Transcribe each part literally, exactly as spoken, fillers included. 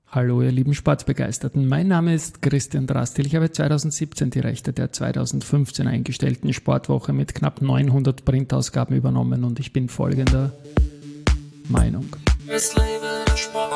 Hallo ihr lieben Sportbegeisterten, mein Name ist Christian Drastil. Ich habe zweitausendsiebzehn die Rechte der zweitausendfünfzehn eingestellten Sportwoche mit knapp neunhundert Printausgaben übernommen und ich bin folgender Meinung. Es lebe der Sport.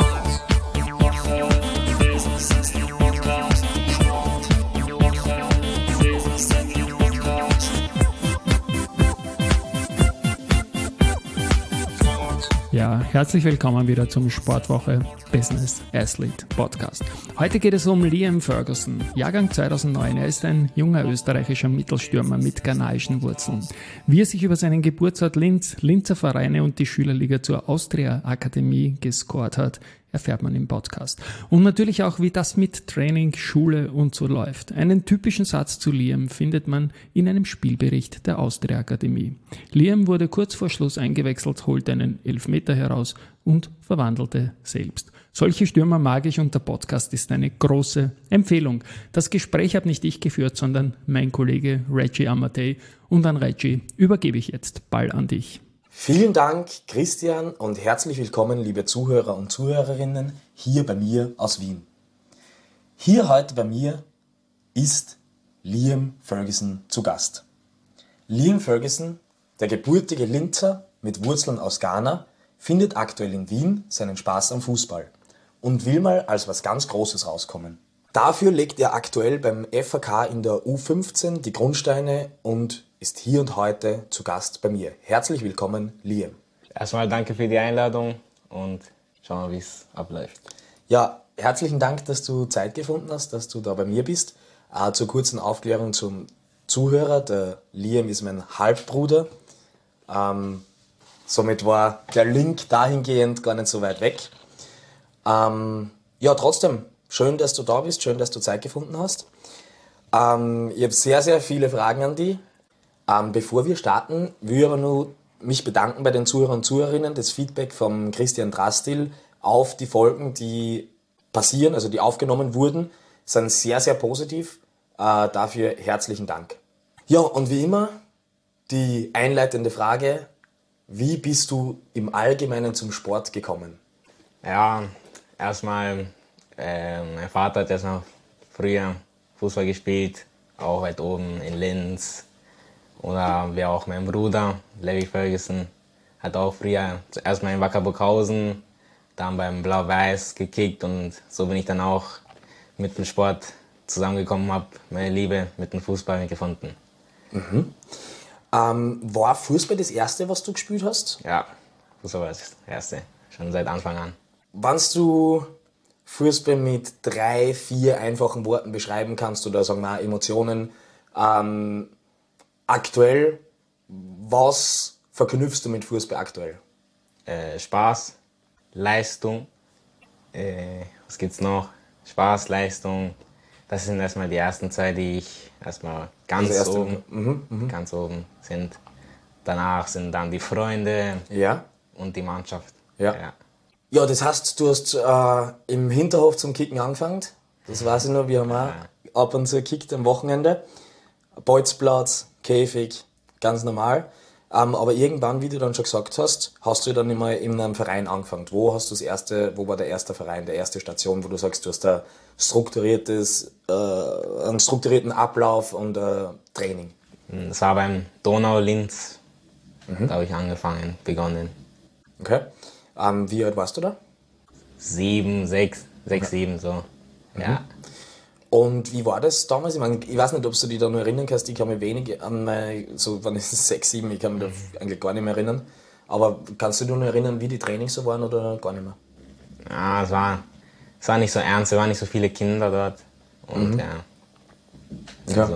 Ja, herzlich willkommen wieder zum Sportwoche Business Athlete Podcast. Heute geht es um Liam Ferguson, Jahrgang zweitausendneun. Er ist ein junger österreichischer Mittelstürmer mit ghanaischen Wurzeln. Wie er sich über seinen Geburtsort Linz, Linzer Vereine und die Schülerliga zur Austria Akademie gescored hat, erfährt man im Podcast. Und natürlich auch, wie das mit Training, Schule und so läuft. Einen typischen Satz zu Liam findet man in einem Spielbericht der Austria Akademie. Liam wurde kurz vor Schluss eingewechselt, holte einen Elfmeter heraus und verwandelte selbst. Solche Stürmer mag ich und der Podcast ist eine große Empfehlung. Das Gespräch habe nicht ich geführt, sondern mein Kollege Reggie Amatei. Und an Reggie übergebe ich jetzt Ball an dich. Vielen Dank, Christian, und herzlich willkommen, liebe Zuhörer und Zuhörerinnen, hier bei mir aus Wien. Hier heute bei mir ist Liam Ferguson zu Gast. Liam Ferguson, der gebürtige Linzer mit Wurzeln aus Ghana, findet aktuell in Wien seinen Spaß am Fußball und will mal als was ganz Großes rauskommen. Dafür legt er aktuell beim F A K in der U fünfzehn die Grundsteine und ist hier und heute zu Gast bei mir. Herzlich willkommen, Liam. Erstmal danke für die Einladung und schauen wir, wie es abläuft. Ja, herzlichen Dank, dass du Zeit gefunden hast, dass du da bei mir bist. Äh, zur kurzen Aufklärung zum Zuhörer. Der Liam ist mein Halbbruder. Ähm, somit war der Link dahingehend gar nicht so weit weg. Ähm, ja, trotzdem, schön, dass du da bist, schön, dass du Zeit gefunden hast. Ähm, ich habe sehr, sehr viele Fragen an dich. Ähm, bevor wir starten, will ich aber nur mich bedanken bei den Zuhörern und Zuhörerinnen. Das Feedback vom Christian Drastil auf die Folgen, die passieren, also die aufgenommen wurden, sind sehr, sehr positiv. Äh, dafür herzlichen Dank. Ja, und wie immer die einleitende Frage: Wie bist du im Allgemeinen zum Sport gekommen? Ja, erstmal, äh, mein Vater hat erst noch früher Fußball gespielt, auch weit oben in Linz. Oder wie auch mein Bruder, Levi Ferguson, hat auch früher zuerst mal in Wacker Burghausen, dann beim Blau-Weiß gekickt und so bin ich dann auch mit dem Sport zusammengekommen, habe meine Liebe mit dem Fußball gefunden. Mhm. Ähm, war Fußball das Erste, was du gespielt hast? Ja, Fußball war das Erste, schon seit Anfang an. Wenn du Fußball mit drei, vier einfachen Worten beschreiben kannst oder sagen wir Emotionen, ähm, aktuell, was verknüpfst du mit Fußball aktuell? Äh, Spaß, Leistung, äh, was gibt's noch? Spaß, Leistung, das sind erstmal die ersten zwei, die ich erstmal ganz also erste, oben, mhm, mh. ganz oben sind. Danach sind dann die Freunde ja. und die Mannschaft. Ja. Ja. Ja, das heißt, du hast äh, im Hinterhof zum Kicken angefangen. Das weiß ich noch, wir haben ja. auch ab und zu gekickt am Wochenende. Bolzplatz, Käfig, ganz normal. Ähm, aber irgendwann, wie du dann schon gesagt hast, hast du dann immer in einem Verein angefangen. Wo hast du das erste, wo war der erste Verein, der erste Station, wo du sagst, du hast da strukturiertes, äh, einen strukturierten Ablauf und äh, Training? Das war beim Donau Linz. Mhm. Da habe ich angefangen, begonnen. Okay. Ähm, wie alt warst du da? Sieben, sechs, sechs, okay. sieben, so. Mhm. Ja. Und wie war das damals? Ich meine, ich weiß nicht, ob du dich da noch erinnern kannst. Ich kann mich wenig an meine, so wann ist es sechs, sieben, ich kann mich da eigentlich gar nicht mehr erinnern. Aber kannst du dich noch erinnern, wie die Trainings so waren oder gar nicht mehr? Ja, es war, es war nicht so ernst, es waren nicht so viele Kinder dort. Und mhm. ja. ja. Also.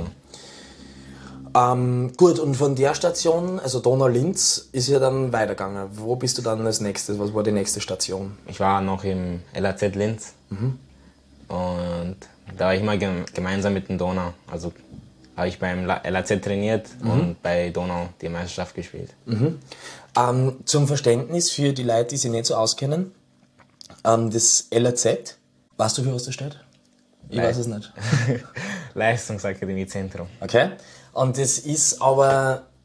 Ähm, gut, und von der Station, also Donau Linz, ist ja dann weitergegangen. Wo bist du dann als nächstes? Was war die nächste Station? Ich war noch im L A Z Linz. Mhm. Und da war ich immer gemeinsam mit dem Donau. Also habe ich beim L A Z trainiert mhm. und bei Donau die Meisterschaft gespielt. Mhm. Ähm, zum Verständnis für die Leute, die sich nicht so auskennen, ähm, das L A Z, weißt du, für was das steht? Ich Le- weiß es nicht. Leistungsakademie Zentrum. Okay. Und das ist aber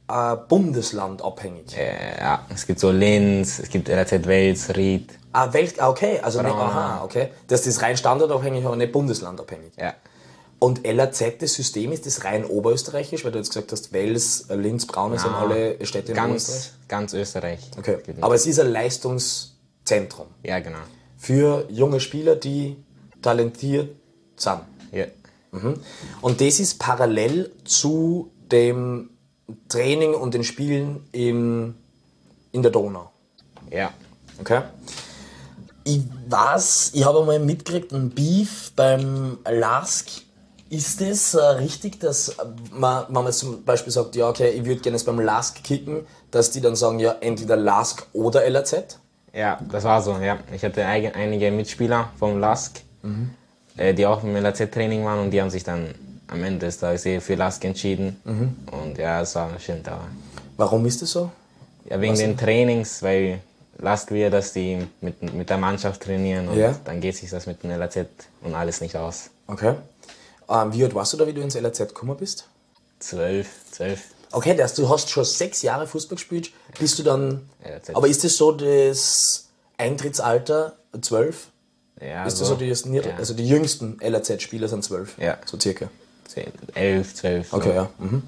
äh, bundeslandabhängig? Äh, ja, es gibt so Linz, es gibt L A Z Wels, Ried. Ah, Welt, ah, okay, also nicht, Braunau. aha, okay. Das ist rein standardabhängig, aber nicht bundeslandabhängig. Ja. Und L A Z, das System, ist das rein oberösterreichisch, weil du jetzt gesagt hast, Wels, Linz, Braunau sind alle Städte in Österreich? Ganz, ganz Österreich. Okay, Genau. aber es ist ein Leistungszentrum Ja, genau. für junge Spieler, die talentiert sind. Ja. Und das ist parallel zu dem Training und den Spielen im, in der Donau. Ja. Okay? Ich weiß, ich habe einmal mitgekriegt, ein Beef beim Lask. Ist das äh, richtig, dass man, wenn man zum Beispiel sagt, ja, okay, ich würde gerne jetzt beim Lask kicken, dass die dann sagen, ja, entweder Lask oder L A Z? Ja, das war so, ja. Ich hatte eig- einige Mitspieler vom Lask, äh, die auch im L A Z-Training waren und die haben sich dann am Ende des Tages eh für Lask entschieden. Und ja, es war schön da. Warum ist das so? Ja, wegen Was den denn? Trainings, weil Lask will ja, dass die mit, mit der Mannschaft trainieren und Ja. dann geht sich das mit dem L A Z und alles nicht aus. Okay. Ähm, wie alt warst du da, wie du ins L A Z gekommen bist? Zwölf, zwölf. Okay, das, du hast schon sechs Jahre Fußball gespielt, bist du dann... L A Z. Aber ist das so das Eintrittsalter zwölf? Ja, Ist das so die, ja. also die jüngsten L A Z-Spieler sind zwölf? Ja. So circa. zehn, elf, zwölf. Okay, so. ja. Mhm.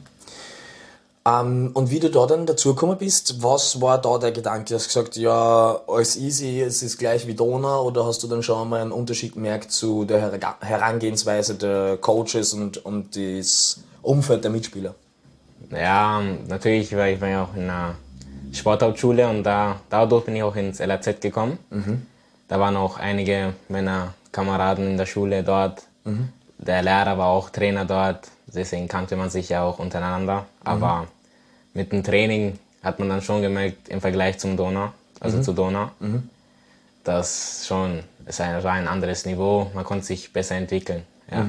Ähm, und wie du da dann dazugekommen bist, was war da der Gedanke? Hast du gesagt, ja, alles easy, es ist gleich wie Donau, oder hast du dann schon einmal einen Unterschied gemerkt zu der Her- Herangehensweise der Coaches und, und das Umfeld der Mitspieler? Ja, natürlich, weil ich war ja auch in einer Sporthauptschule und da, dadurch bin ich auch ins L A Z gekommen. Da waren auch einige meiner Kameraden in der Schule dort. Der Lehrer war auch Trainer dort, deswegen kannte man sich ja auch untereinander. Aber mit dem Training hat man dann schon gemerkt, im Vergleich zum Donau, also zu Donau, dass schon, es war ein anderes Niveau, man konnte sich besser entwickeln. Ja.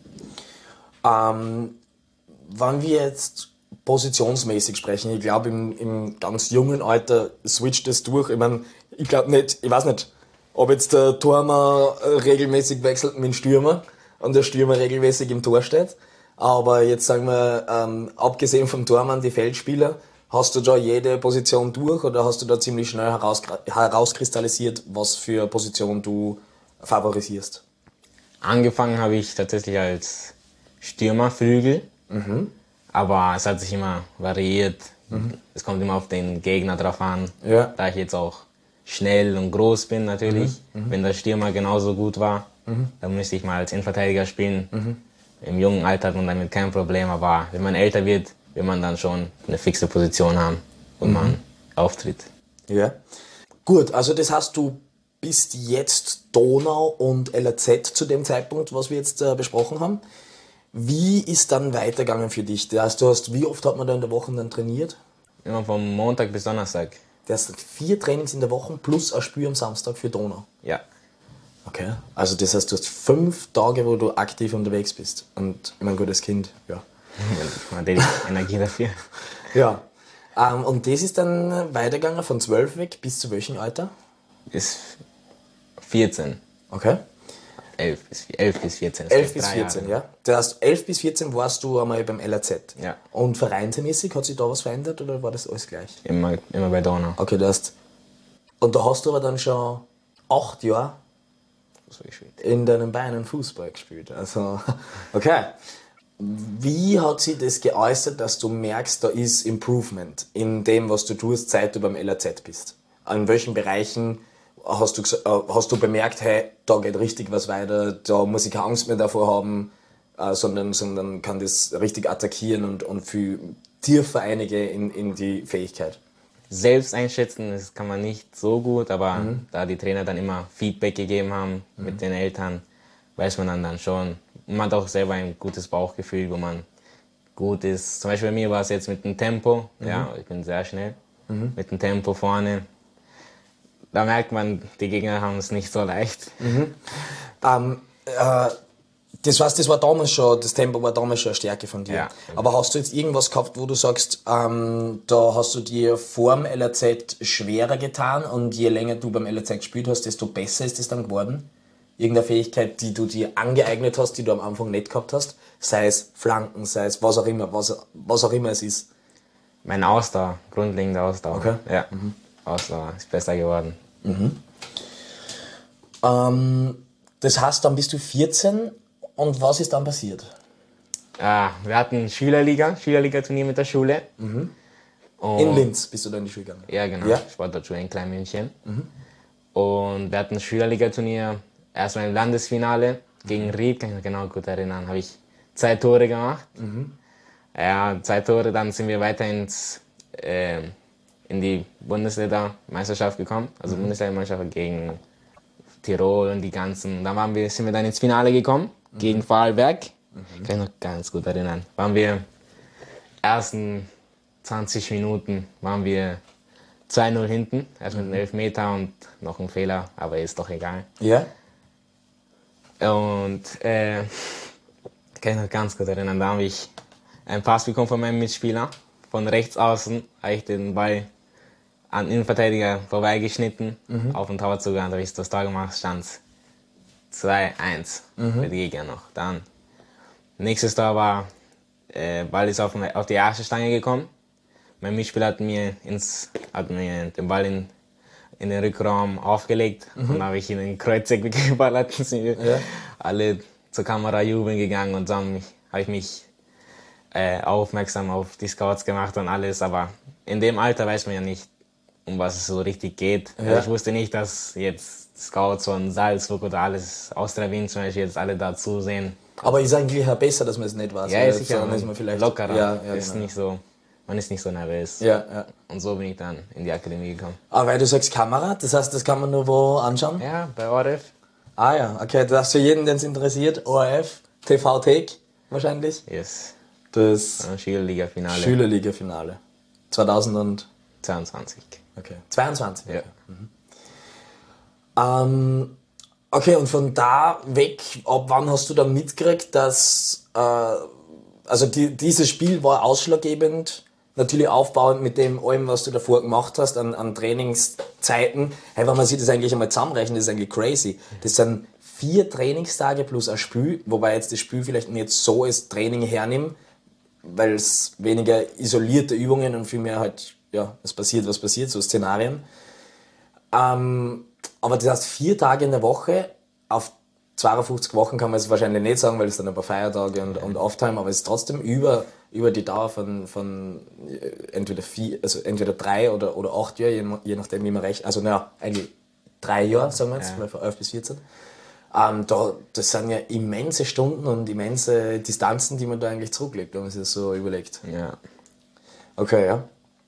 Ähm, wenn wir jetzt positionsmäßig sprechen, ich glaube im, im ganz jungen Alter switcht das durch. Ich meine, ich glaube nicht, ich weiß nicht, ob jetzt der Tormann äh, regelmäßig wechselt mit dem Stürmer und der Stürmer regelmäßig im Tor steht. Aber jetzt sagen wir, ähm, abgesehen vom Tormann, die Feldspieler, hast du da jede Position durch oder hast du da ziemlich schnell heraus, herauskristallisiert, was für Position du favorisierst? Angefangen habe ich tatsächlich als Stürmerflügel, aber es hat sich immer variiert. Es kommt immer auf den Gegner drauf an. Ja. Da ich jetzt auch schnell und groß bin natürlich, wenn der Stürmer genauso gut war, dann müsste ich mal als Innenverteidiger spielen. Im jungen Alter hat man damit kein Problem, aber wenn man älter wird, will man dann schon eine fixe Position haben, wo man auftritt. Ja. Gut, also das heißt, du bist jetzt Donau und L A Z zu dem Zeitpunkt, was wir jetzt äh, besprochen haben. Wie ist dann weitergegangen für dich? Das heißt, du hast, wie oft hat man da in der Woche dann trainiert? Immer vom Montag bis Donnerstag. Du hast vier Trainings in der Woche plus ein Spiel am Samstag für Donau. Ja. Okay. Also das heißt, du hast fünf Tage, wo du aktiv unterwegs bist. Und ich mein gutes Kind, ja. Man hat die Energie dafür. Ja. Ähm, und das ist dann weitergegangen von zwölf weg bis zu welchem Alter? Bis vierzehn. Okay. elf bis, elf bis vierzehn. Das elf heißt bis drei vierzehn, Jahre. ja. Das heißt, elf bis vierzehn warst du einmal beim L A Z. Ja. Und vereinsmäßig, hat sich da was verändert oder war das alles gleich? Immer, immer bei Donau. Okay, das heißt, und da hast du aber dann schon acht Jahre Fußball gespielt. in deinen Beinen Fußball gespielt. Also, okay. Wie hat sich das geäußert, dass du merkst, da ist Improvement in dem, was du tust, seit du beim L A Z bist? In welchen Bereichen hast du, ges- äh, hast du bemerkt, hey, da geht richtig was weiter, da muss ich keine Angst mehr davor haben, äh, sondern, sondern kann das richtig attackieren und, und viel tiefer einige in, in die Fähigkeit? Selbst einschätzen, das kann man nicht so gut, aber da die Trainer dann immer Feedback gegeben haben mit den Eltern, weiß man dann, dann schon. Und man hat auch selber ein gutes Bauchgefühl, wo man gut ist. Zum Beispiel bei mir war es jetzt mit dem Tempo, ja, ich bin sehr schnell, mit dem Tempo vorne. Da merkt man, die Gegner haben es nicht so leicht. Ähm, äh, das heißt, das war damals schon, das Tempo war damals schon eine Stärke von dir. Ja. Aber hast du jetzt irgendwas gehabt, wo du sagst, ähm, da hast du dir vor dem L A Z schwerer getan und je länger du beim L A Z gespielt hast, desto besser ist es dann geworden? Irgendeine Fähigkeit, die du dir angeeignet hast, die du am Anfang nicht gehabt hast? Sei es Flanken, sei es was auch immer, was, was auch immer es ist. Meine Ausdauer, grundlegende Ausdauer. Okay. Ja, mhm. Ausdauer ist besser geworden. Mhm. Ähm, das heißt, dann bist du vierzehn und was ist dann passiert? Ja, wir hatten Schülerliga, Schülerliga-Turnier mit der Schule. Mhm. Und In Linz bist du dann in die Schule gegangen? Ja, genau. Ja? Sportschule in Kleinmünchen. Mhm. Und wir hatten ein Schülerliga-Turnier, erstmal im Landesfinale gegen Ried, kann ich mich genau gut erinnern, habe ich zwei Tore gemacht. Mhm. Ja, zwei Tore, dann sind wir weiter ins, äh, in die Bundesliga-Meisterschaft gekommen, also mhm. Bundesliga-Meisterschaft gegen Tirol und die ganzen. Dann waren wir, sind wir dann ins Finale gekommen, mhm. gegen Vorarlberg. Mhm. Kann ich noch ganz gut erinnern. Waren wir ersten zwanzig Minuten waren wir zwei null hinten, erst mit einem Elfmeter und noch ein Fehler, aber ist doch egal. Ja. Und äh, kann ich noch ganz gut erinnern, da habe ich einen Pass bekommen von meinem Mitspieler. Von rechts außen habe ich den Ball an den Innenverteidiger vorbeigeschnitten, mhm. auf den Tor zugegangen, da habe ich das Tor gemacht, stand zwei eins mhm. für die Gegner noch. Dann nächstes Tor war, äh, Ball ist auf, auf die erste Stange gekommen. Mein Mitspieler hat mir, ins, hat mir den Ball in, in den Rückraum aufgelegt mhm. und habe ich ihn in den Kreuzeck geballert. Sind ja. alle zur Kamera jubeln gegangen und dann habe ich mich äh, aufmerksam auf die Scouts gemacht und alles. Aber in dem Alter weiß man ja nicht, um was es so richtig geht. Ja. Also ich wusste nicht, dass jetzt Scouts von Salzburg oder alles, Austria Wien zum Beispiel, jetzt alle da zusehen. Aber ist eigentlich ja besser, dass man es nicht weiß. Ja, ist sicher. Dann ist man vielleicht lockerer. Ja, ja, ist genau. nicht so... Man ist nicht so nervös. Ja, ja. Und so bin ich dann in die Akademie gekommen. Aber weil du sagst Kamera, das heißt, das kann man nur wo anschauen? Ja, bei O R F. Ah ja, okay, das ist für jeden, den es interessiert, O R F, T V-Thek wahrscheinlich. Yes. Das Schülerliga-Finale. Schülerliga-Finale. zweitausendzweiundzwanzig. Okay, zweiundzwanzig. Ja. Okay. Mhm. Ähm, okay, und von da weg, ab wann hast du dann mitgekriegt, dass... Äh, Also die, dieses Spiel war ausschlaggebend, natürlich aufbauend mit dem allem, was du davor gemacht hast, an, an Trainingszeiten. Hey, wenn man sich das eigentlich einmal zusammenrechnet, das ist eigentlich crazy. Das sind vier Trainingstage plus ein Spiel, wobei jetzt das Spiel vielleicht nicht so als Training hernimmt, weil es weniger isolierte Übungen und vielmehr halt, ja, es passiert, was passiert, so Szenarien. Ähm, aber das heißt, vier Tage in der Woche auf zweiundfünfzig Wochen kann man es wahrscheinlich nicht sagen, weil es dann ein paar Feiertage und, und Offtime, aber es ist trotzdem über, über die Dauer von, von entweder vier, also entweder drei oder, oder acht Jahre, je, je nachdem wie man rechnet. Also naja, eigentlich drei Jahre, sagen wir jetzt, ja. Von elf bis vierzehn. Ähm, da, das sind ja immense Stunden und immense Distanzen, die man da eigentlich zurücklegt, wenn man sich das so überlegt. Ja. Okay, ja.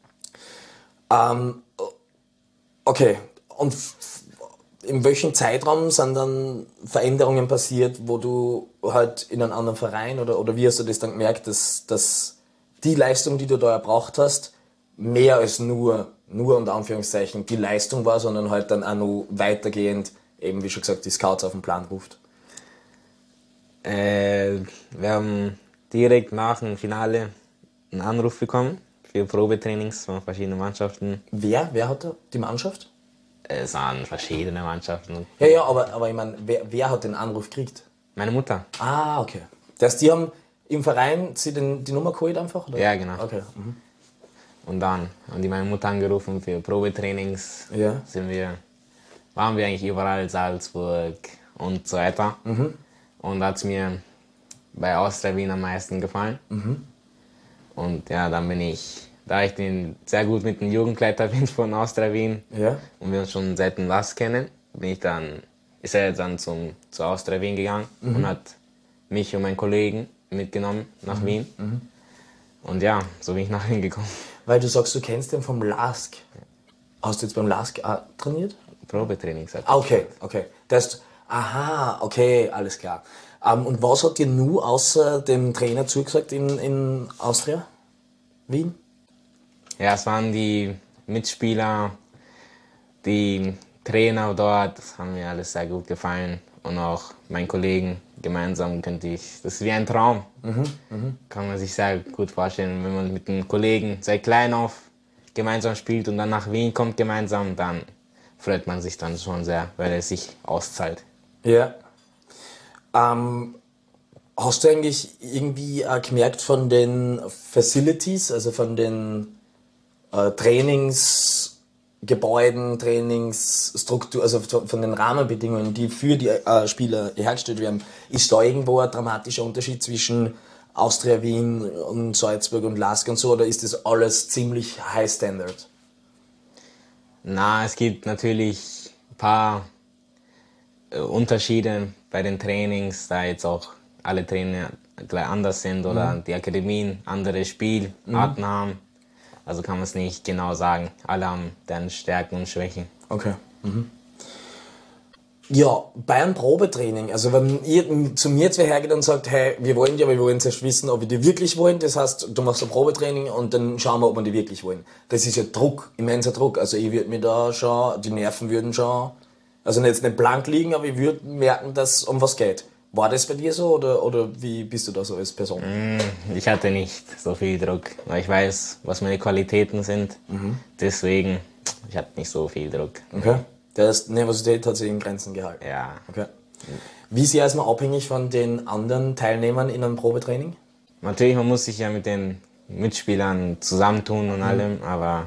Ähm, okay, und in welchem Zeitraum sind dann Veränderungen passiert, wo du halt in einen anderen Verein oder, oder wie hast du das dann gemerkt, dass, dass die Leistung, die du da erbracht hast, mehr als nur, nur unter Anführungszeichen die Leistung war, sondern halt dann auch noch weitergehend, eben wie schon gesagt, die Scouts auf den Plan ruft? Äh, wir haben direkt nach dem Finale einen Anruf bekommen für Probetrainings von verschiedenen Mannschaften. Wer? Wer hat da die Mannschaft? Es waren verschiedene Mannschaften. Ja, ja, aber, aber ich meine, wer, wer hat den Anruf gekriegt? Meine Mutter. Ah, okay. Das heißt, die haben im Verein sie den, die Nummer geholt einfach? Oder? Ja, genau. Okay. Mhm. Und dann haben die meine Mutter angerufen für Probetrainings. Ja. Sind wir, waren wir eigentlich überall, Salzburg und so weiter. Mhm. Und da hat es mir bei Austria Wien am meisten gefallen. Mhm. Und ja, dann bin ich... Da ich den sehr gut mit dem Jugendleiter bin von Austria Wien ja. und wir uns schon seit dem Last kennen, bin ich dann, ist er dann zum, zu Austria Wien gegangen mhm. und hat mich und meinen Kollegen mitgenommen nach mhm. Wien. Mhm. Und ja, so bin ich nach Wien gekommen. Weil du sagst, du kennst den vom LASK. Hast du jetzt beim LASK äh, trainiert? Probetraining, sagt ah, okay, okay. Das heißt, aha, okay, alles klar. Ähm, und was hat dir nur außer dem Trainer zugesagt in, in Austria Wien? Ja, es waren die Mitspieler, die Trainer dort, das haben mir alles sehr gut gefallen. Und auch meinen Kollegen gemeinsam könnte ich, das ist wie ein Traum. Mhm, mh. Kann man sich sehr gut vorstellen, wenn man mit den Kollegen seit klein auf gemeinsam spielt und dann nach Wien kommt gemeinsam, dann freut man sich dann schon sehr, weil es sich auszahlt. Ja. Ähm, hast du eigentlich irgendwie äh, gemerkt von den Facilities, also von den äh, Trainingsgebäuden, Trainingsstruktur, also von den Rahmenbedingungen, die für die äh, Spieler hergestellt werden, ist da irgendwo ein dramatischer Unterschied zwischen Austria Wien und Salzburg und Lask und so, oder ist das alles ziemlich high standard? Na, es gibt natürlich ein paar äh, Unterschiede bei den Trainings, da jetzt auch alle Trainer gleich anders sind oder mhm. die Akademien andere Spielarten mhm. haben. Also kann man es nicht genau sagen. Alle haben deren Stärken und Schwächen. Okay. Mhm. Ja, bei einem Probetraining, also wenn ihr zu mir zwei hergeht und sagt, hey, wir wollen die, aber wir wollen zuerst wissen, ob wir die wirklich wollen, das heißt, du machst ein Probetraining und dann schauen wir, ob wir die wirklich wollen. Das ist ja Druck, immenser Druck, also ich würde mir da schon, die Nerven würden schon, also jetzt nicht blank liegen, aber ich würde merken, dass es um was geht. War das bei dir so oder, oder wie bist du da so als Person? Ich hatte nicht so viel Druck, weil ich weiß, was meine Qualitäten sind, mhm. deswegen, ich hatte nicht so viel Druck. Okay. Der Nervosität hat sich in Grenzen gehalten? Ja. Okay. Wie sehr ist man abhängig von den anderen Teilnehmern in einem Probetraining? Natürlich, man muss sich ja mit den Mitspielern zusammentun und mhm. allem, aber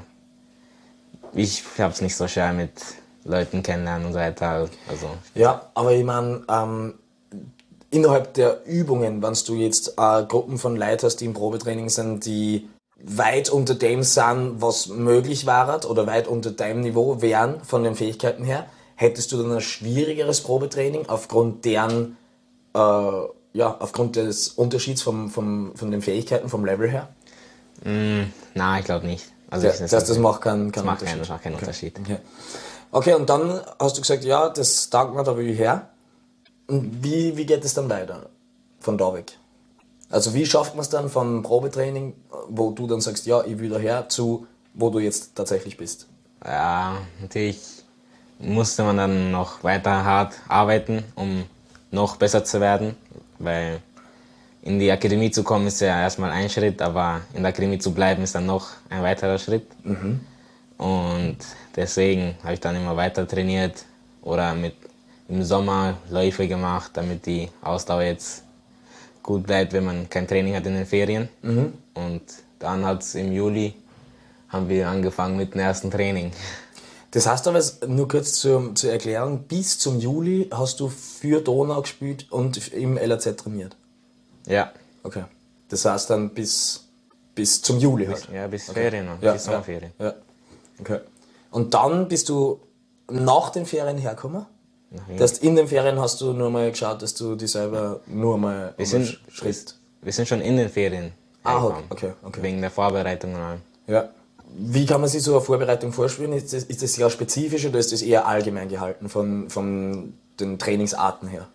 ich habe es nicht so schwer mit Leuten kennenlernen und so weiter. Also, ja, aber ich meine, ähm, innerhalb der Übungen, wenn du jetzt äh, Gruppen von Leuten hast, die im Probetraining sind, die weit unter dem sind, was möglich war oder weit unter deinem Niveau wären von den Fähigkeiten her, hättest du dann ein schwierigeres Probetraining aufgrund deren, äh, ja, aufgrund des Unterschieds vom, vom, von den Fähigkeiten, vom Level her? Mm, nein, ich glaube nicht. Also das, das, das, das macht keinen, keinen das macht Unterschied. Keinen, das macht keinen okay. Unterschied. Okay. Okay, und dann hast du gesagt, ja, das taugt mir, da will ich her. Und wie, wie geht es dann weiter von da weg? Also wie schafft man es dann vom Probetraining, wo du dann sagst, ja, ich will daher, zu wo du jetzt tatsächlich bist? Ja, natürlich musste man dann noch weiter hart arbeiten, um noch besser zu werden, weil in die Akademie zu kommen ist ja erstmal ein Schritt, aber in der Akademie zu bleiben ist dann noch ein weiterer Schritt. Mhm. Und deswegen habe ich dann immer weiter trainiert oder mit im Sommer Läufe gemacht, damit die Ausdauer jetzt gut bleibt, wenn man kein Training hat in den Ferien. Mhm. Und dann hat's im Juli haben wir angefangen mit dem ersten Training. Das heißt aber, nur kurz zur, zur Erklärung, bis zum Juli hast du für Donau gespielt und im L A Z trainiert? Ja. Okay. Das heißt dann bis, bis zum Juli bis, halt? Ja, bis okay. Ferien noch, ja, bis Sommerferien. Ja. ja. Okay. Und dann bist du nach den Ferien hergekommen? Das heißt, in den Ferien hast du nur mal geschaut, dass du dich selber nur mal wir sind, Schritt... Wir sind schon in den Ferien ah, okay, okay, okay. Wegen der Vorbereitung und allem. Ja. Wie kann man sich so eine Vorbereitung vorstellen? Ist das, ist das sehr spezifisch oder ist das eher allgemein gehalten von, von den Trainingsarten her?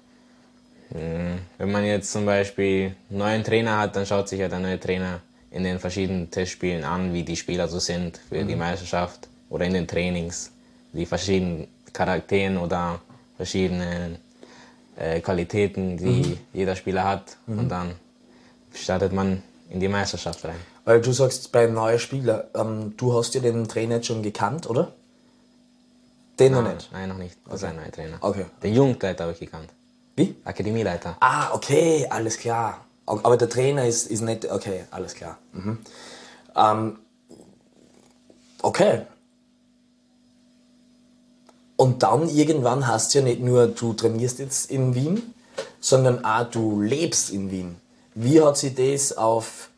Wenn man jetzt zum Beispiel einen neuen Trainer hat, dann schaut sich ja der neue Trainer in den verschiedenen Testspielen an, wie die Spieler so sind für mhm. die Meisterschaft oder in den Trainings, die verschiedenen Charakteren oder verschiedene äh, Qualitäten, die mhm. jeder Spieler hat. Mhm. Und dann startet man in die Meisterschaft rein. Weil du sagst, bei neuen Spielern, ähm, du hast ja den Trainer jetzt schon gekannt, oder? Den nein, noch nicht? Nein, noch nicht. Das okay. ist ein neuer Trainer. Okay. Den Jugendleiter habe ich gekannt. Wie? Akademieleiter. Ah, okay, alles klar. Aber der Trainer ist, ist nicht... Okay, alles klar. Mhm. Ähm, okay. Und dann irgendwann hast du ja nicht nur, du trainierst jetzt in Wien, sondern auch du lebst in Wien. Wie hat sich das auf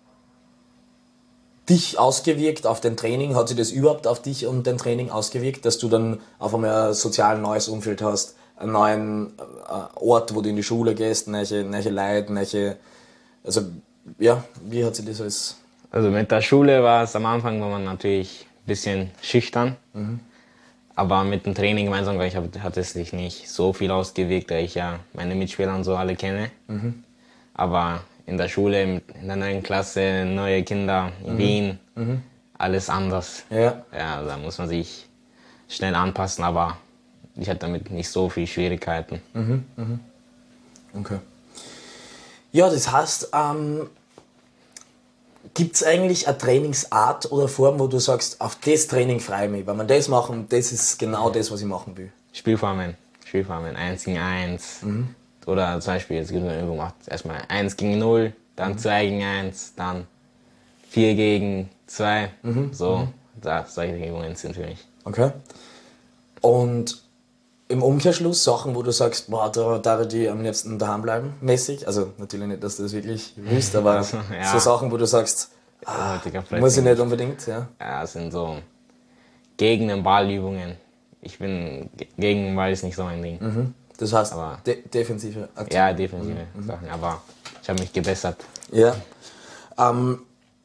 dich ausgewirkt, auf dein Training? Hat sich das überhaupt auf dich und dein Training ausgewirkt, dass du dann auf einmal ein sozial neues Umfeld hast, einen neuen äh, Ort, wo du in die Schule gehst, neue, neue Leute, neue... Also, ja, wie hat sich das alles... Also mit der Schule war es am Anfang, war man natürlich ein bisschen schüchtern. Mhm. Aber mit dem Training gemeinsam, ich hab, hat es sich nicht so viel ausgewirkt, da ich ja meine Mitspieler und so alle kenne. Mhm. Aber in der Schule, in der neuen Klasse, neue Kinder in mhm. Wien, mhm. alles anders. Ja. Ja, da muss man sich schnell anpassen, aber ich hatte damit nicht so viele Schwierigkeiten. Mhm. Mhm. Okay. Ja, das heißt, ähm, gibt es eigentlich eine Trainingsart oder Form, wo du sagst, auf das Training freue ich mich, wenn wir das machen, das ist genau das, was ich machen will? Spielformen, Spielformen, eins gegen eins. Mhm. Oder zum Beispiel, jetzt gibt es eine Übung, macht erstmal eins gegen null, dann mhm. zwei gegen eins, dann vier gegen zwei, mhm. so, mhm. Da, solche Übungen sind für mich. Okay. Und im Umkehrschluss Sachen, wo du sagst, boah, da darf ich am liebsten daheim bleiben, mäßig, also natürlich nicht, dass du das wirklich willst, aber also, ja. So Sachen, wo du sagst, ah, muss ich nicht unbedingt, ja? Ja, das sind so gegen den Ballübungen. Ich bin, gegen den Ball ist nicht so mein Ding. Mhm. Das heißt, aber, de defensive Aktionen? Ja, defensive mhm. Sachen, aber ich habe mich gebessert. Ja. Ähm,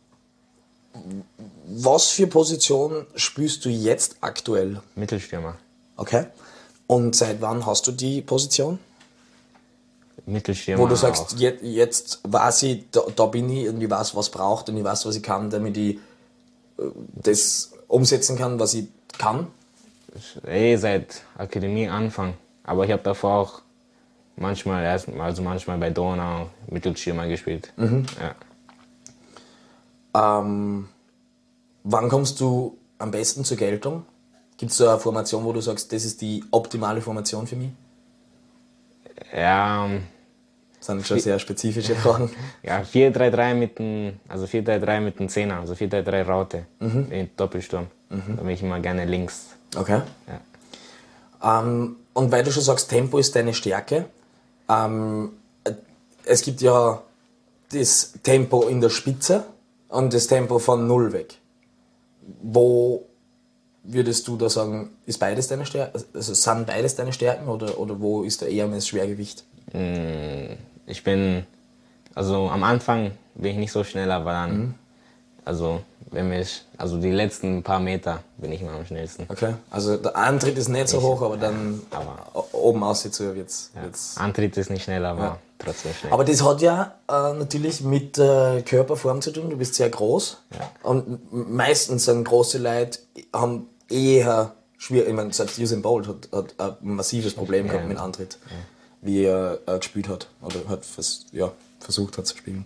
was für Position spielst du jetzt aktuell? Mittelstürmer. Okay. Und seit wann hast du die Position? Mittelstürmer. Wo du sagst, jetzt, jetzt weiß ich, da, da bin ich und ich weiß, was braucht und ich weiß, was ich kann, damit ich äh, das umsetzen kann, was ich kann? Eh seit Akademie Anfang. Aber ich habe davor auch manchmal erst, also manchmal bei Donau Mittelstürmer gespielt. Mhm. Ja. Ähm, wann kommst du am besten zur Geltung? Gibt es da eine Formation, wo du sagst, das ist die optimale Formation für mich? Ja. Das sind schon sehr spezifische Fragen. Ja, vier drei drei mit dem, also vier drei drei mit dem Zehner, also vier drei drei Raute, mhm. in Doppelsturm. Mhm. Da bin ich immer gerne links. Okay. Ja. Ähm, und weil du schon sagst, Tempo ist deine Stärke, ähm, es gibt ja das Tempo in der Spitze und das Tempo von Null weg. Wo würdest du da sagen, ist beides deine Stärken? Also sind beides deine Stärken oder, oder wo ist da eher das Schwergewicht? Ich bin, also am Anfang bin ich nicht so schnell, aber dann, mhm. also wenn ich, also die letzten paar Meter bin ich immer am schnellsten. Okay, also der Antritt ist nicht so ich, hoch, aber dann ja, aber oben aussieht so wird's, ja, wird's. Antritt ist nicht schnell, aber ja. trotzdem schnell. Aber das hat ja äh, natürlich mit äh, Körperform zu tun. Du bist sehr groß ja. und meistens sind große Leute haben eher schwierig. Ich meine, selbst Usain Bolt hat, hat ein massives Problem ja. gehabt mit Antritt, ja. wie er äh, gespielt hat oder hat vers ja, versucht hat zu spielen.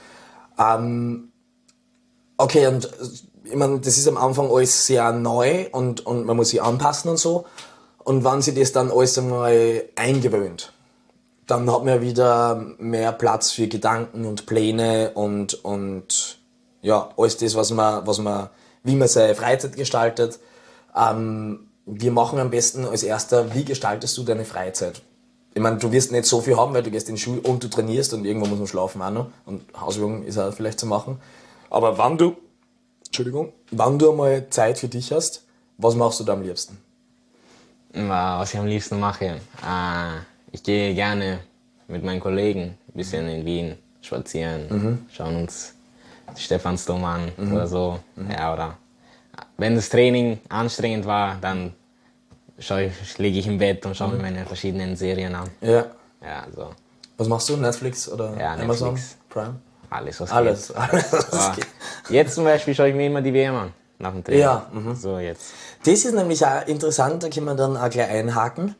Ähm, okay, und ich meine, das ist am Anfang alles sehr neu und, und man muss sich anpassen und so. Und wenn sich das dann alles einmal eingewöhnt, dann hat man wieder mehr Platz für Gedanken und Pläne und, und ja, alles das, was man, was man, wie man seine Freizeit gestaltet. Ähm, wir machen am besten als erster, wie gestaltest du deine Freizeit? Ich meine, du wirst nicht so viel haben, weil du gehst in die Schule und du trainierst und irgendwann muss man schlafen auch noch. Und Hausübungen ist auch vielleicht zu machen. Aber wenn du, Entschuldigung, wenn du einmal Zeit für dich hast, was machst du da am liebsten? Was ich am liebsten mache? Äh, ich gehe gerne mit meinen Kollegen ein bisschen in Wien spazieren, mhm. schauen uns Stephansdom an mhm. oder so. Mhm. Ja, oder wenn das Training anstrengend war, dann ich, liege ich im Bett und schaue mhm. mir meine verschiedenen Serien an. Ja. Ja, so. Was machst du? Netflix oder ja, Amazon Netflix. Prime? Alles, was alles, geht. Alles, was so. geht. Jetzt zum Beispiel schaue ich mir immer die W M an, nach dem Training. Ja. Mhm. So, jetzt. Das ist nämlich auch interessant, da können wir dann auch gleich einhaken.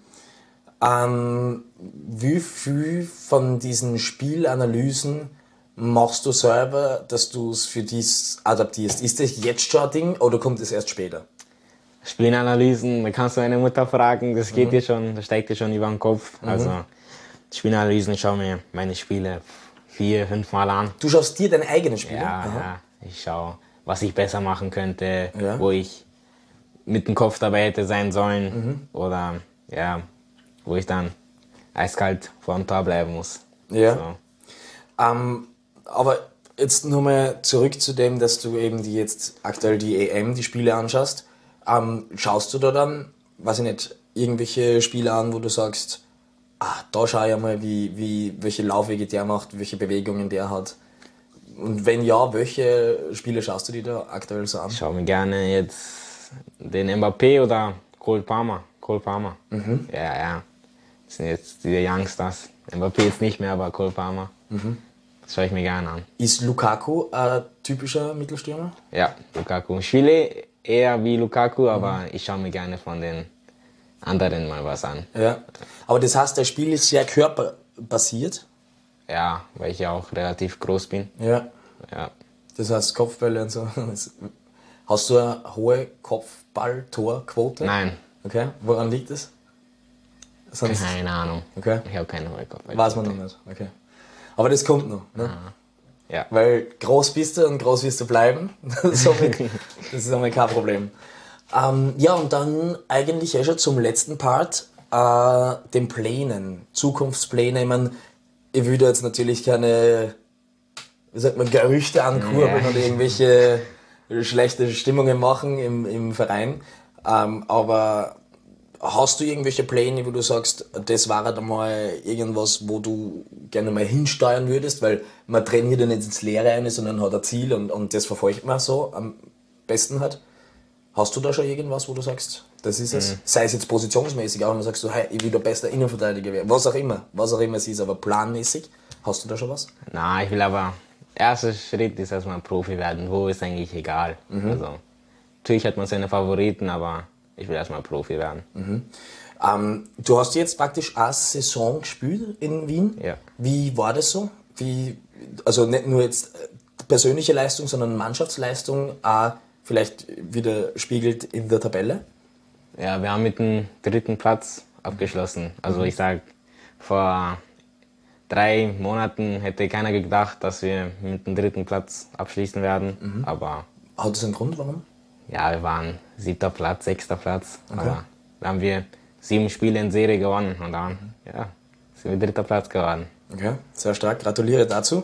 Ähm, wie viel von diesen Spielanalysen machst du selber, dass du es für dies adaptierst? Ist das jetzt schon ein Ding oder kommt es erst später? Spielanalysen, da kannst du deine Mutter fragen, das geht mhm. dir schon, das steigt dir schon über den Kopf. Mhm. Also Spielanalysen, ich schaue mir meine Spiele vier, fünf Mal an. Du schaust dir deine eigenen Spiele? Ja, ja, ich schaue, was ich besser machen könnte, ja. wo ich mit dem Kopf dabei hätte sein sollen mhm. oder ja, wo ich dann eiskalt vor dem Tor bleiben muss. Ja. So. Ähm, aber jetzt nochmal zurück zu dem, dass du eben die jetzt aktuell die E M, die Spiele anschaust. Ähm, schaust du da dann, weiß ich nicht, irgendwelche Spiele an, wo du sagst, ah, da schau ich mal, wie, wie, welche Laufwege der macht, welche Bewegungen der hat. Und wenn ja, welche Spiele schaust du dir da aktuell so an? Ich schaue mir gerne jetzt den Mbappé oder Cole Palmer. Cole Palmer. Mhm. Ja, ja. Das sind jetzt die Youngsters. Mbappé jetzt nicht mehr, aber Cole Palmer. Mhm. Das schaue ich mir gerne an. Ist Lukaku ein typischer Mittelstürmer? Ja, Lukaku. Ich spiele eher wie Lukaku, aber mhm. ich schaue mir gerne von den anderen mal was an. Ja. Aber das heißt, das Spiel ist sehr körperbasiert? Ja, weil ich ja auch relativ groß bin. Ja. Ja. Das heißt Kopfbälle und so. Hast du eine hohe Kopfball-Tor-Quote? Nein. Okay. Woran liegt das? Sonst keine Ahnung. Okay. Ich habe keine hohe Kopfball. Weiß man noch nicht. Okay. Aber das kommt noch. Ne? Ja. Weil groß bist du und groß wirst du bleiben. Somit, das ist einmal kein Problem. Ähm, ja, und dann eigentlich eh schon zum letzten Part, äh, den Plänen, Zukunftspläne. Ich meine, ich will da jetzt natürlich keine, wie sagt man, Gerüchte ankurbeln Ja. oder irgendwelche schlechte Stimmungen machen im, im Verein. Ähm, aber hast du irgendwelche Pläne, wo du sagst, das war halt einmal irgendwas, wo du gerne mal hinsteuern würdest? Weil man trainiert ja nicht ins Leere ein, sondern hat ein Ziel und, und das verfolgt man so am besten halt. Hast du da schon irgendwas, wo du sagst, das ist es? Mhm. Sei es jetzt positionsmäßig, auch wenn man sagst, so, hey, ich will der beste Innenverteidiger werden. Was auch immer, was auch immer es ist, aber planmäßig. Hast du da schon was? Na, ich will aber, erster Schritt ist erstmal Profi werden. Wo ist eigentlich egal. Mhm. Also, natürlich hat man seine Favoriten, aber ich will erstmal Profi werden. Mhm. Ähm, du hast jetzt praktisch eine Saison gespielt in Wien. Ja. Wie war das so? Wie, also nicht nur jetzt persönliche Leistung, sondern Mannschaftsleistung auch vielleicht wieder spiegelt in der Tabelle? Ja, wir haben mit dem dritten Platz abgeschlossen. Also mhm. ich sag, vor drei Monaten hätte keiner gedacht, dass wir mit dem dritten Platz abschließen werden. Mhm. Aber hat das einen Grund, warum? Ja, wir waren siebter Platz, sechster Platz. Okay. Aber dann haben wir sieben Spiele in Serie gewonnen und dann ja, sind wir dritter Platz geworden. Okay, sehr stark. Gratuliere dazu.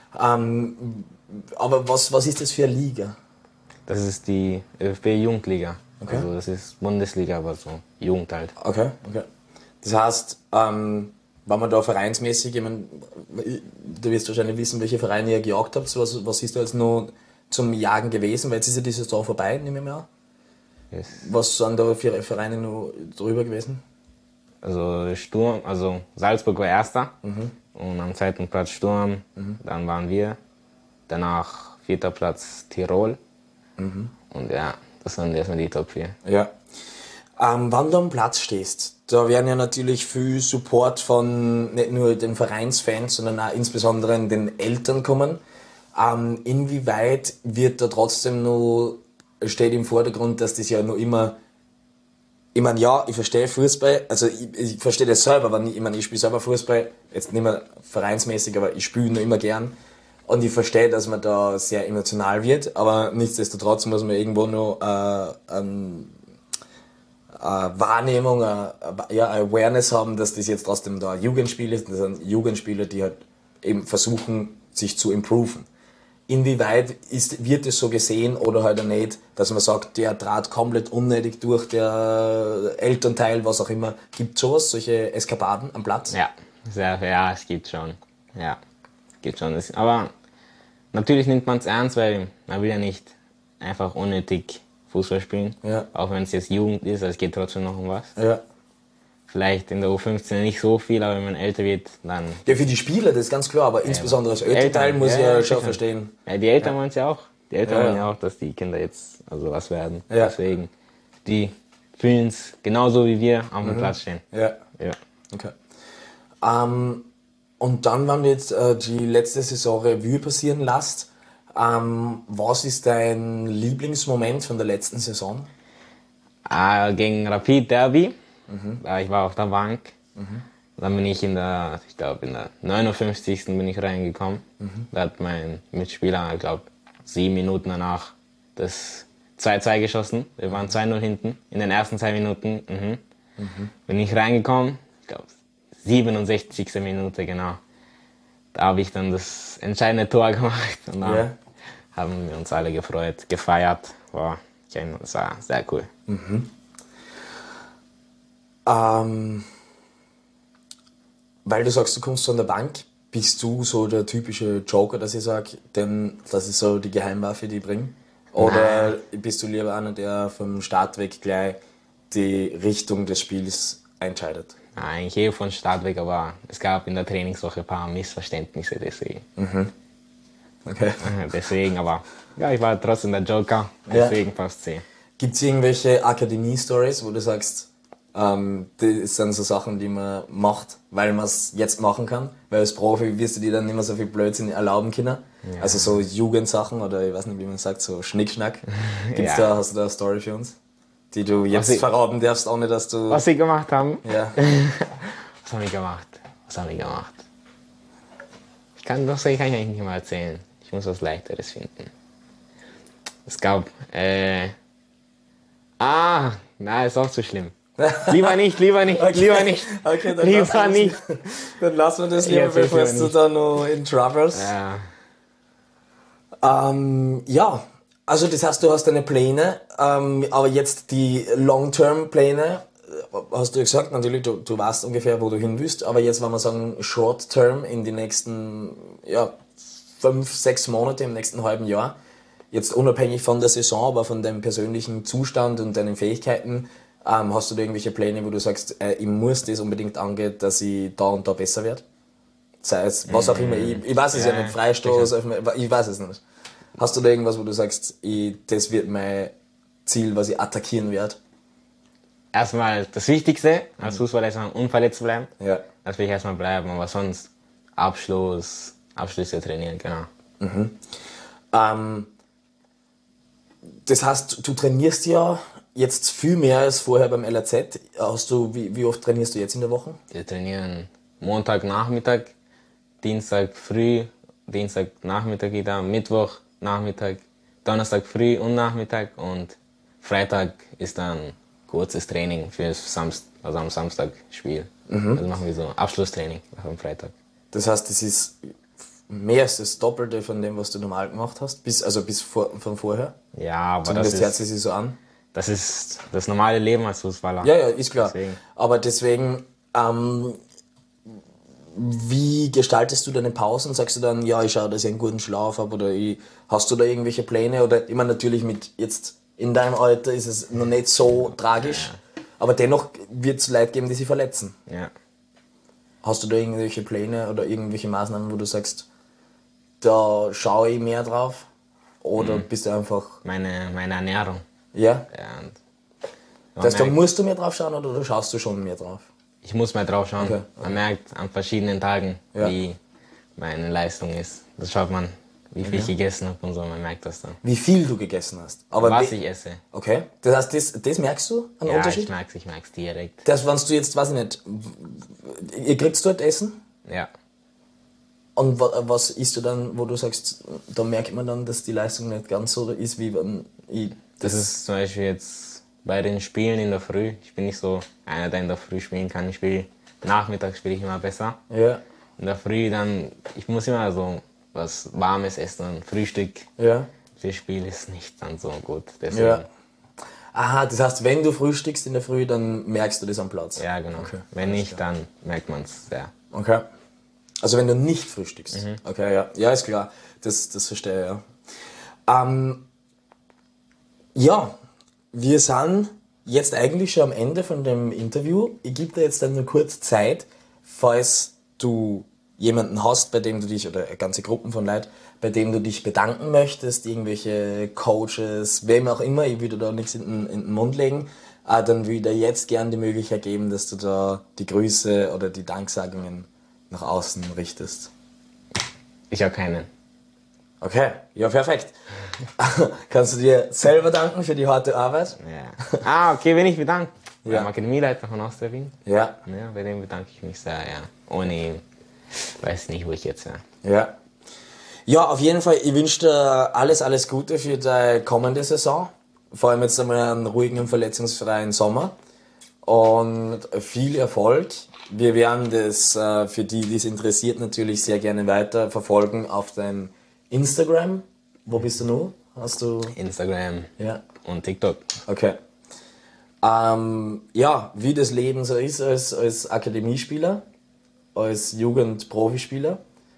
Ähm, aber was, was ist das für eine Liga? Das ist die ÖFB-Jugendliga. Okay. Also das ist Bundesliga, aber so Jugend halt. Okay, okay. Das heißt, ähm, wenn man da vereinsmäßig, ich meine, du wirst wahrscheinlich wissen, welche Vereine ihr gejagt habt. Was, was ist da jetzt noch zum Jagen gewesen? Weil jetzt ist ja die Saison vorbei, nehme ich mal an. Yes. Was sind da für Vereine noch drüber gewesen? Also Sturm, also Salzburg war Erster mhm. und am zweiten Platz Sturm, mhm. dann waren wir. Danach vierter Platz Tirol. Mhm. Und ja, das sind erstmal die Top vier. Ja. Ähm, wenn du am Platz stehst, da werden ja natürlich viel Support von nicht nur den Vereinsfans, sondern auch insbesondere den Eltern kommen. Ähm, inwieweit wird da trotzdem noch, steht im Vordergrund, dass das ja noch immer, ich meine, ja, ich verstehe Fußball, also ich, ich verstehe das selber, wenn ich, ich meine, ich spiele selber Fußball, jetzt nicht mehr vereinsmäßig, aber ich spiele noch immer gern. Und ich verstehe, dass man da sehr emotional wird, aber nichtsdestotrotz muss man irgendwo noch äh, eine, eine Wahrnehmung, eine, ja, eine Awareness haben, dass das jetzt trotzdem da ein Jugendspiel ist. Das sind Jugendspieler, die halt eben versuchen, sich zu improven. Inwieweit ist, wird es so gesehen oder halt auch nicht, dass man sagt, der trat komplett unnötig durch, der Elternteil, was auch immer. Gibt es sowas, solche Eskapaden am Platz? Ja, sehr, ja, es gibt schon. Ja, es gibt schon. Aber natürlich nimmt man es ernst, weil man will ja nicht einfach unnötig Fußball spielen. Ja. Auch wenn es jetzt Jugend ist, es geht trotzdem noch um was. Ja. Vielleicht in der U fünfzehn nicht so viel, aber wenn man älter wird, dann... Ja, für die Spieler, das ist ganz klar, aber ja, insbesondere als Elternteil Eltern, muss ich ja, ja schon verstehen. Ja, die Eltern ja. wollen es ja auch. Die Eltern ja. wollen ja auch, dass die Kinder jetzt also was werden. Ja. Deswegen, die fühlen es genauso wie wir auf dem mhm. Platz stehen. Ja. ja. Okay. Ähm, und dann, wenn du jetzt äh, die letzte Saison Revue passieren lässt, ähm, was ist dein Lieblingsmoment von der letzten Saison? Äh, gegen Rapid Derby. Mhm. Ich war auf der Bank. Mhm. Dann bin ich in der, ich glaube in der neunundfünfzigsten bin ich reingekommen. Mhm. Da hat mein Mitspieler, ich glaube, sieben Minuten danach das zwei zwei geschossen. Wir waren zwei null hinten in den ersten zwei Minuten. Mhm. Mhm. Bin ich reingekommen, ich glaube siebenundsechzigste Minute genau. Da habe ich dann das entscheidende Tor gemacht und dann yeah. haben wir uns alle gefreut, gefeiert. Wow, das war sehr cool. Mhm. Ähm, weil du sagst, du kommst von der Bank, bist du so der typische Joker, dass ich sage, denn das ist so die Geheimwaffe, die ich bringe? Oder Nein. bist du lieber einer, der vom Start weg gleich die Richtung des Spiels entscheidet? Nein, ich gehe von Start weg, aber es gab in der Trainingswoche ein paar Missverständnisse, deswegen. Mhm. Okay. Deswegen, aber ja, ich war trotzdem der Joker, deswegen ja. passt es. Gibt es irgendwelche Akademie-Stories, wo du sagst, Ähm, das sind so Sachen, die man macht, weil man es jetzt machen kann. Weil als Profi wirst du dir dann nicht mehr so viel Blödsinn erlauben können. Ja. Also so Jugendsachen oder ich weiß nicht, wie man sagt, so Schnickschnack. Gibt's ja. da, hast du da eine Story für uns? Die du jetzt ich, verraten darfst, ohne dass du... Was sie gemacht haben? Ja. Was haben die gemacht? Was haben die gemacht? Ich kann, das kann ich eigentlich nicht mal erzählen. Ich muss was Leichteres finden. Es gab, äh, ah, na, ist auch zu schlimm. Lieber nicht, lieber nicht, okay. lieber nicht. Okay, dann lieber lassen nicht. Dann lassen wir das lieber, Jetzt bevor lieber du nicht. da noch in Troubles. Ja, Ähm, ja, also das heißt, du hast deine Pläne, ähm, aber jetzt die Long-Term-Pläne, äh, hast du ja gesagt, natürlich, du, du weißt ungefähr, wo du hin willst, aber jetzt, wenn wir sagen Short-Term in die nächsten ja, fünf, sechs Monate, im nächsten halben Jahr, jetzt unabhängig von der Saison, aber von deinem persönlichen Zustand und deinen Fähigkeiten, ähm, hast du da irgendwelche Pläne, wo du sagst, äh, ich muss das unbedingt angehen, dass ich da und da besser werde? Sei es was auch immer, ich, ich weiß es ja, Ja, nicht, Freistoß, ich weiß es nicht. Hast du da irgendwas, wo du sagst, ich, das wird mein Ziel, was ich attackieren werde? erstmal das Wichtigste als Fußballer ist, unverletzt zu bleiben. Ja. Das will ich erstmal bleiben, aber sonst Abschluss, Abschlüsse trainieren, genau. Ähm, das heißt, du trainierst ja jetzt viel mehr als vorher beim L A Z. Hast du, wie, wie oft trainierst du jetzt in der Woche? Wir trainieren Montagnachmittag, Dienstag früh, Dienstagnachmittag wieder, Mittwoch Nachmittag, Donnerstag früh und Nachmittag und Freitag ist dann kurzes Training für Samst, also am Samstag Spiel. Mhm. Also machen wir so Abschlusstraining am Freitag. Das heißt, das ist mehr als das Doppelte von dem, was du normal gemacht hast, bis, also bis vor, von vorher. Ja, aber Zumindest das hört sich ist, so an. das ist das normale Leben als Fußballer. Ja, ja, ist klar. Deswegen. Aber deswegen, ähm, wie gestaltest du deine Pausen? Sagst du dann, ja, ich schaue, dass ich einen guten Schlaf habe, oder ich, hast du da irgendwelche Pläne? Oder immer natürlich mit jetzt in deinem Alter ist es noch nicht so tragisch, ja. Aber dennoch wird es Leute geben, die sich verletzen. Ja. Hast du da irgendwelche Pläne oder irgendwelche Maßnahmen, wo du sagst, da schaue ich mehr drauf? Oder mhm. bist du einfach... Meine, meine Ernährung. Ja? Ja, und das heißt, da musst du mehr drauf schauen oder du schaust du schon mehr drauf? Ich muss mehr drauf schauen. Okay, okay. Man merkt an verschiedenen Tagen, Ja. wie meine Leistung ist. Das schaut man, wie viel ich gegessen habe und so, man merkt das dann. Wie viel du gegessen hast. Aber Was we- ich esse. Okay. Das heißt, das, das merkst du, einen Ja, Unterschied? ich merk's, ich merk's direkt. Das, wenn du jetzt, weiß ich nicht, ihr kriegst dort Essen Ja. und wa- was isst du dann, wo du sagst, da merkt man dann, dass die Leistung nicht ganz so ist, wie wenn ich... Das ist zum Beispiel jetzt bei den Spielen in der Früh. Ich bin nicht so einer, der in der Früh spielen kann. Ich spiele, Nachmittag spiele ich immer besser. Ja, In der Früh dann, ich muss immer so was Warmes essen, ein Frühstück. ja, Für Spiel ist nicht dann so gut. Deswegen, ja. Aha, das heißt, wenn du frühstückst in der Früh, dann merkst du das am Platz? ja, genau. Okay, Wenn alles nicht, dann merkt man es sehr. Okay. Also wenn du nicht frühstückst. Mhm. Okay, ja. Ja, ist klar. Das, das verstehe ich, ja. Ähm, ja, wir sind jetzt eigentlich schon am Ende von dem Interview. Ich gebe dir jetzt dann nur kurz Zeit, falls du jemanden hast, bei dem du dich, oder ganze Gruppen von Leuten, bei dem du dich bedanken möchtest, irgendwelche Coaches, wem auch immer, ich würde da nichts in den, in den Mund legen, äh, dann würde ich dir jetzt gern die Möglichkeit geben, dass du da die Grüße oder die Danksagungen nach außen richtest. Ich habe keinen. Okay, ja, perfekt. Kannst du dir selber danken für die harte Arbeit? Ja. Ah, okay, wenn ich bedanke. Ja. Ja. Beim Akademieleiter von Austria Wien. Ja, Ja, bei dem bedanke ich mich sehr, ja. Ohne ihn weiß nicht, wo ich jetzt wäre. ja. Ja, auf jeden Fall, ich wünsche dir alles, alles Gute für die kommende Saison. Vor allem jetzt einmal einen ruhigen und verletzungsfreien Sommer. Und viel Erfolg. Wir werden das äh, für die, die es interessiert, natürlich sehr gerne weiter verfolgen auf deinem Instagram. Wo bist du nun? Hast du... Instagram Ja. und TikTok. Okay. Ähm, ja, wie das Leben so ist als, als Akademiespieler, als Jugend-Profispieler.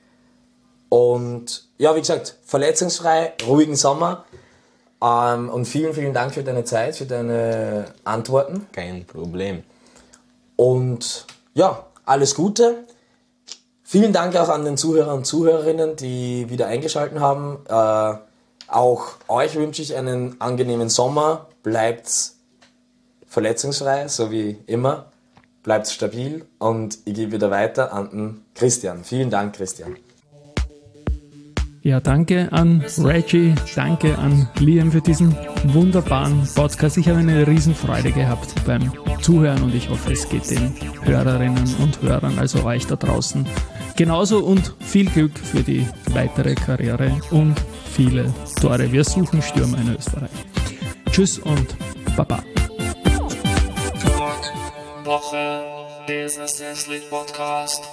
Und ja, wie gesagt, verletzungsfrei, ruhigen Sommer. Ähm, und vielen, vielen Dank für deine Zeit, für deine Antworten. Kein Problem. Und ja, alles Gute. Vielen Dank auch an den Zuhörer und Zuhörerinnen, die wieder eingeschaltet haben. Äh, auch euch wünsche ich einen angenehmen Sommer. Bleibt verletzungsfrei, so wie immer. Bleibt stabil und ich gebe wieder weiter an den Christian. Vielen Dank, Christian. Ja, danke an Reggie, danke an Liam für diesen wunderbaren Podcast. Ich habe eine Riesenfreude gehabt beim Zuhören und ich hoffe, es geht den Hörerinnen und Hörern, also euch da draußen, Genauso und viel Glück für die weitere Karriere und viele Tore. Wir suchen Stürmer in Österreich. Tschüss und Baba. Woche Business Athlete Podcast.